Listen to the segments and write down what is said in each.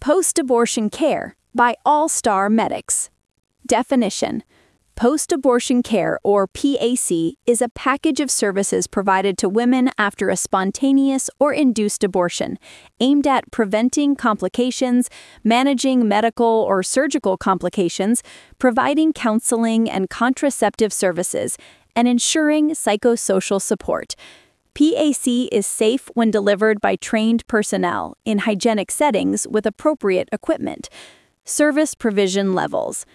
Post-abortion care by All-Star Medics. Definition: post-abortion care, or PAC, is a package of services provided to women after a spontaneous or induced abortion, aimed at preventing complications, managing medical or surgical complications, providing counseling and contraceptive services, and ensuring psychosocial support. PAC is safe when delivered by trained personnel in hygienic settings with appropriate equipment. Service provision levels.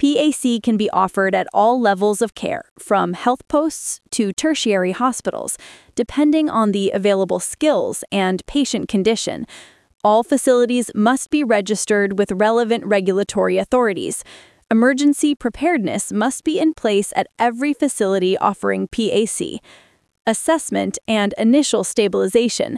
PAC can be offered at all levels of care, from health posts to tertiary hospitals, depending on the available skills and patient condition. All facilities must be registered with relevant regulatory authorities. Emergency preparedness must be in place at every facility offering PAC. Assessment and initial stabilization.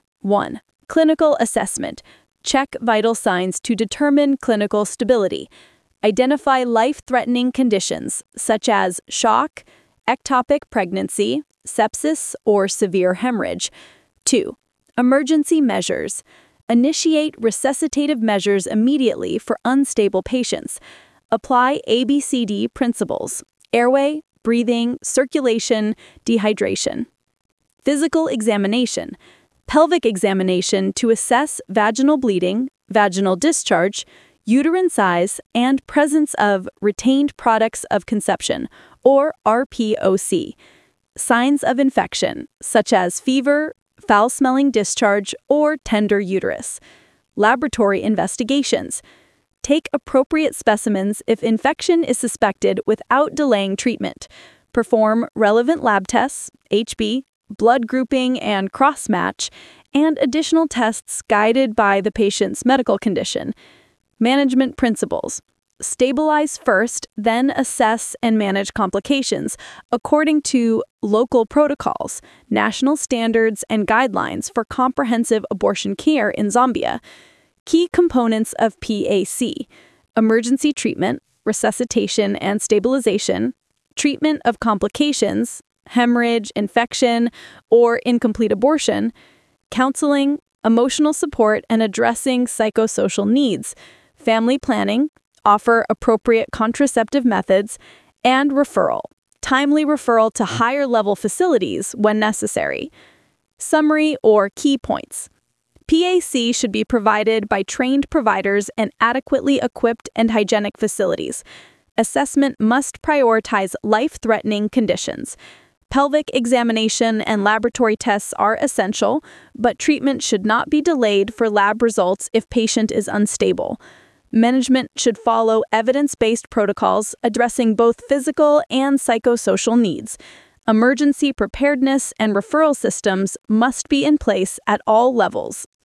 1. Clinical assessment. Check vital signs to determine clinical stability. Identify life-threatening conditions such as shock, ectopic pregnancy, sepsis, or severe hemorrhage. 2. Emergency measures. Initiate resuscitative measures immediately for unstable patients. Apply ABCD principles: airway, breathing, circulation, dehydration. Physical examination. Pelvic examination to assess vaginal bleeding, vaginal discharge, uterine size, and presence of retained products of conception, or RPOC. Signs of infection, such as fever, foul-smelling discharge, or tender uterus. Laboratory investigations. Take appropriate specimens if infection is suspected without delaying treatment. Perform relevant lab tests, HB, blood grouping and cross-match, and additional tests guided by the patient's medical condition. Management principles. Stabilize first, then assess and manage complications according to local protocols, national standards, and guidelines for comprehensive abortion care in Zambia. Key components of PAC: emergency treatment, resuscitation and stabilization, treatment of complications, hemorrhage, infection, or incomplete abortion, counseling, emotional support and addressing psychosocial needs, family planning, offer appropriate contraceptive methods, and referral, timely referral to higher-level facilities when necessary. Summary or key points. PAC should be provided by trained providers and adequately equipped and hygienic facilities. Assessment must prioritize life-threatening conditions. Pelvic examination and laboratory tests are essential, but treatment should not be delayed for lab results if patient is unstable. Management should follow evidence-based protocols addressing both physical and psychosocial needs. Emergency preparedness and referral systems must be in place at all levels.